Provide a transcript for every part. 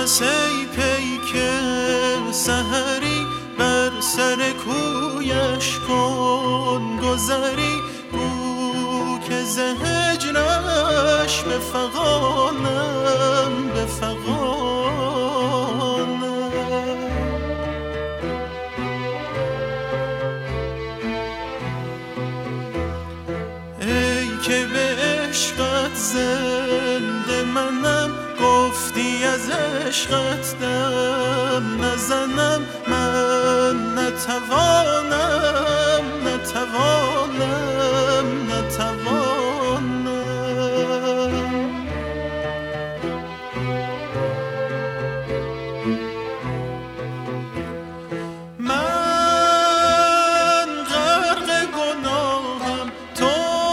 نفس ای پیک سحری بر سر کویش کن گذری، گو که ز هجرش بفغانم بفغانم. ای که به عشقت زنده منم، گفتی از عشقت دم نزنم، من نتوانم نتوانم نتوانم. من غرق گناهم، تو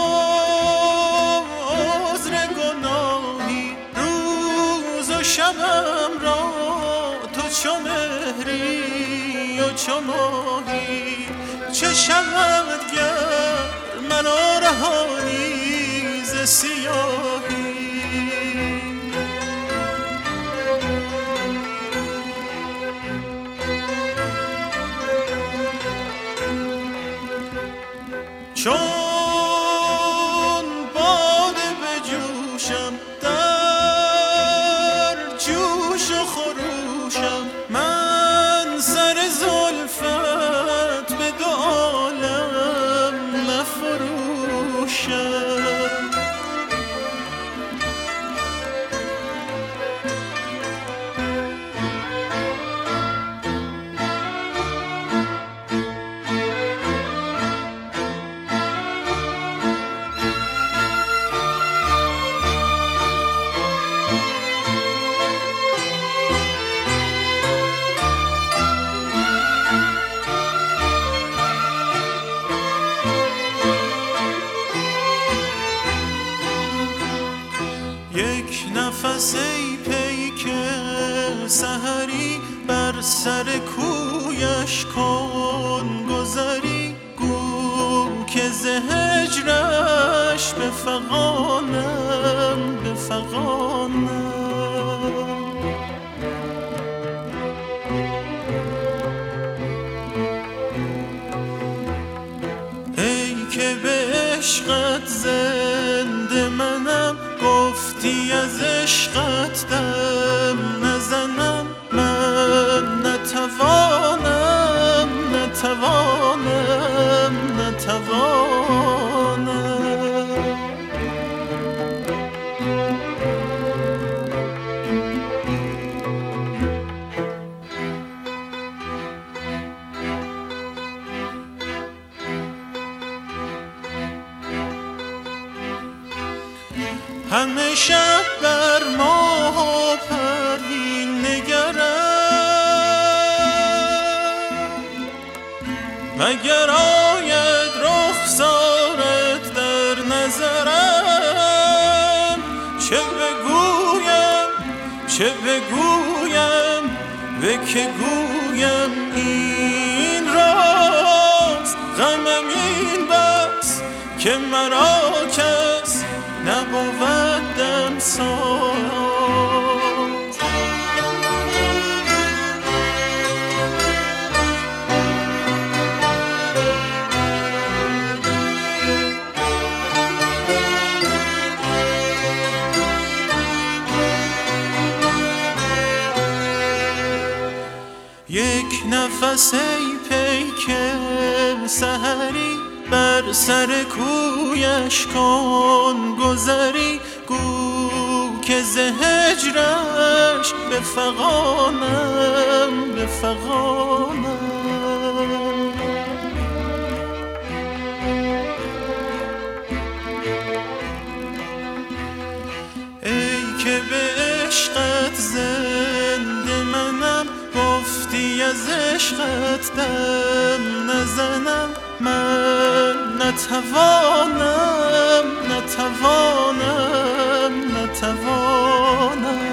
عذر گناهی، روز و شبم را تو چو مهری و چو ماهی. چه شود گر مرا رهانی ز سیاهی. چون باده بجوشم در جوش و خروشم، من سر زلفت به دو عالم نفروشم. یک نفس ای پیک سحری بر سر کویش کن گذری، گو که ز هجرش بفغانم بفغانم. ای که به عشقت زنده منم، گفتی از عشقت دم نزنم، من نتوانم نتوانم نتوانم. همه شب بر ماه و پروین نگرم، مگر آید رخسارت در نظرم. چه بگویم چه بگویم به که گویم این راست، غمم این بس که مرا کس نبودم ساز. یک نفس ای پیک سحری بر سر کویش کن گذری، گو که ز هجرش بفغانم بفغانم. ای که به عشقت زنده منم، گفتی از عشقت دم نزنم، من نتوانم نتوانم نتوانم.